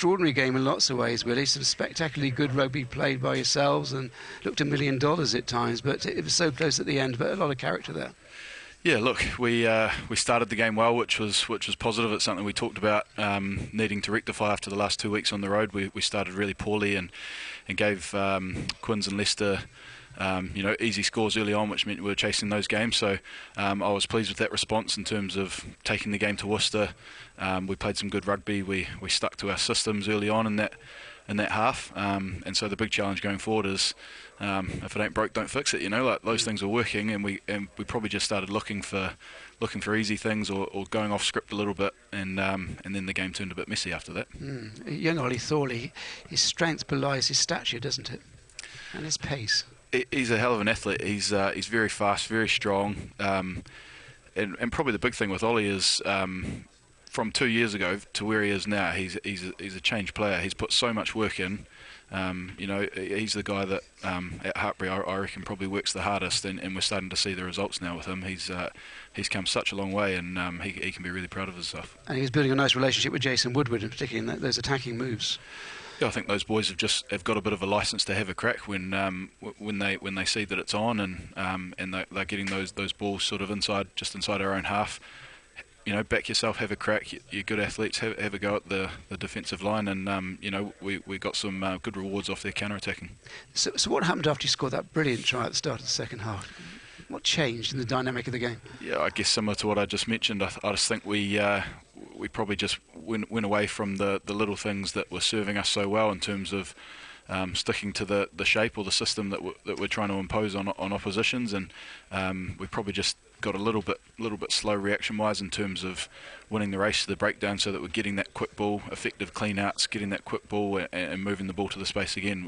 extraordinary game in lots of ways, Willie. Some spectacularly good rugby played by yourselves and looked $1 million at times, but it was so close at the end, but a lot of character there. Yeah, look, we started the game well, which was positive. It's something we talked about needing to rectify after the last 2 weeks on the road. We started really poorly and gave Quins and Leicester easy scores early on, which meant we were chasing those games. So I was pleased with that response in terms of taking the game to Worcester. We played some good rugby. We stuck to our systems early on in that half. And so the big challenge going forward is if it ain't broke, don't fix it. Like those things were working, and we probably just started looking for easy things or going off script a little bit, and then the game turned a bit messy after that. Young Ollie Thorley, his strength belies his stature, doesn't it? And his pace. He's a hell of an athlete. He's very fast, very strong, and probably the big thing with Ollie is from 2 years ago to where he is now, he's a changed player. He's put so much work in. He's the guy that at Hartpury I reckon probably works the hardest, and we're starting to see the results now with him. He's come such a long way, and he can be really proud of himself. And he was building a nice relationship with Jason Woodward, and particularly in those attacking moves. Yeah, I think those boys have got a bit of a license to have a crack when they see that it's on, and they're getting those balls sort of inside our own half. Back yourself, have a crack. You're good athletes. Have a go at the defensive line, and we got some good rewards off their counter-attacking. So what happened after you scored that brilliant try at the start of the second half? What changed in the dynamic of the game? Yeah, I guess similar to what I just mentioned. I just think we probably just went away from the little things that were serving us so well in terms of sticking to the shape or the system that we're trying to impose on oppositions, and we probably just got a little bit slow reaction-wise in terms of winning the race to the breakdown, so that we're getting that quick ball, effective clean-outs, getting that quick ball and moving the ball to the space again.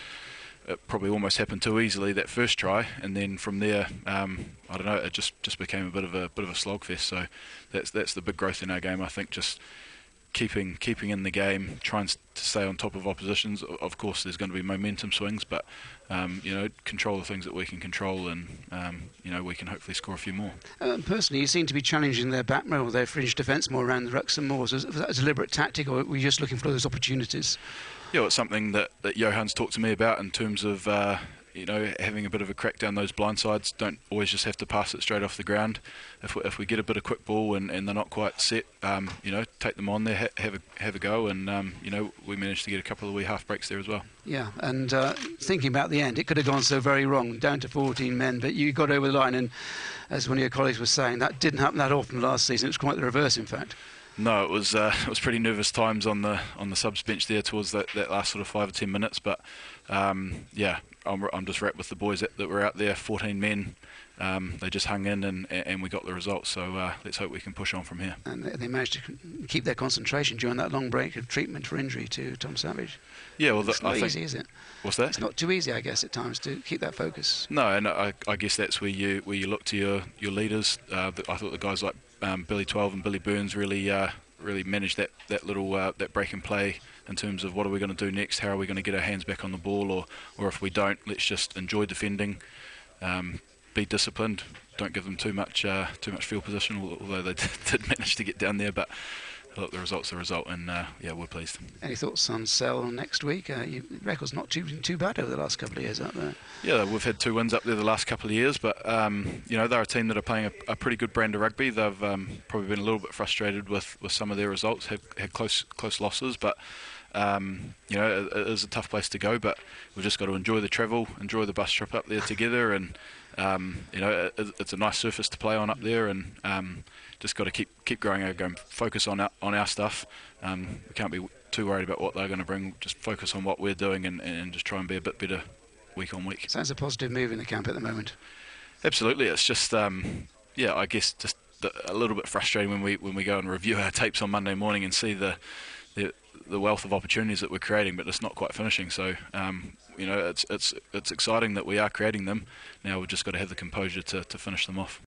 It probably almost happened too easily that first try, and then from there, I don't know, it just became a bit of a slogfest. So that's the big growth in our game. I think just keeping in the game, trying to stay on top of oppositions. Of course, there's going to be momentum swings, but control the things that we can control, and we can hopefully score a few more. Personally, you seem to be challenging their back row or their fringe defence more around the rucks and moors. Was that a deliberate tactic, or were you just looking for those opportunities? Yeah, it's something that Johan's talked to me about in terms of having a bit of a crack down those blind sides. Don't always just have to pass it straight off the ground. If we get a bit of quick ball and they're not quite set, take them on there, have a go, and we managed to get a couple of wee half breaks there as well. Yeah, and thinking about the end, it could have gone so very wrong, down to 14 men, but you got over the line, and as one of your colleagues was saying, that didn't happen that often last season. It was quite the reverse, in fact. No, it was pretty nervous times on the subs bench there towards that last sort of 5 or 10 minutes. But I'm just wrapped with the boys that were out there, 14 men. They just hung in and we got the result. So let's hope we can push on from here. And they managed to keep their concentration during that long break of treatment for injury to Tom Savage. Yeah, well, it's not easy, is it? What's that? It's not too easy, I guess, at times to keep that focus. No, and I guess that's where you look to your leaders. I thought the guys like Billy 12 and Billy Burns really managed that little that break and play in terms of what are we going to do next, how are we going to get our hands back on the ball, or if we don't, let's just enjoy defending, be disciplined, don't give them too much field position, although they did manage to get down there. But look, the result's the result, and we're pleased. Any thoughts on Sell next week? Your record's not too bad over the last couple of years up there. Yeah, we've had 2 wins up there the last couple of years, but they're a team that are playing a pretty good brand of rugby. They've probably been a little bit frustrated with some of their results, had close losses, but it is a tough place to go. But we've just got to enjoy the travel, enjoy the bus trip up there together, and it's a nice surface to play on up there, and just got to keep growing our game, focus on our stuff. We can't be too worried about what they're going to bring, just focus on what we're doing and just try and be a bit better week on week. Sounds a positive move in the camp at the moment. Absolutely, it's just I guess just a little bit frustrating when we go and review our tapes on Monday morning and see the wealth of opportunities that we're creating, but it's not quite finishing. So it's exciting that we are creating them. Now we've just got to have the composure to finish them off.